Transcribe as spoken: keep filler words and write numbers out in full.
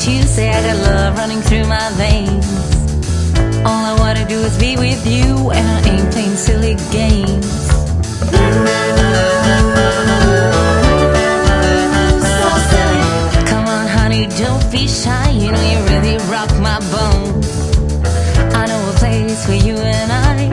what you say. I got love running through my veins. All I wanna do is be with you, and I ain't playing silly games. So silly. Come on, honey, don't be shy. You know you really rock my bones. I know a place for you and I.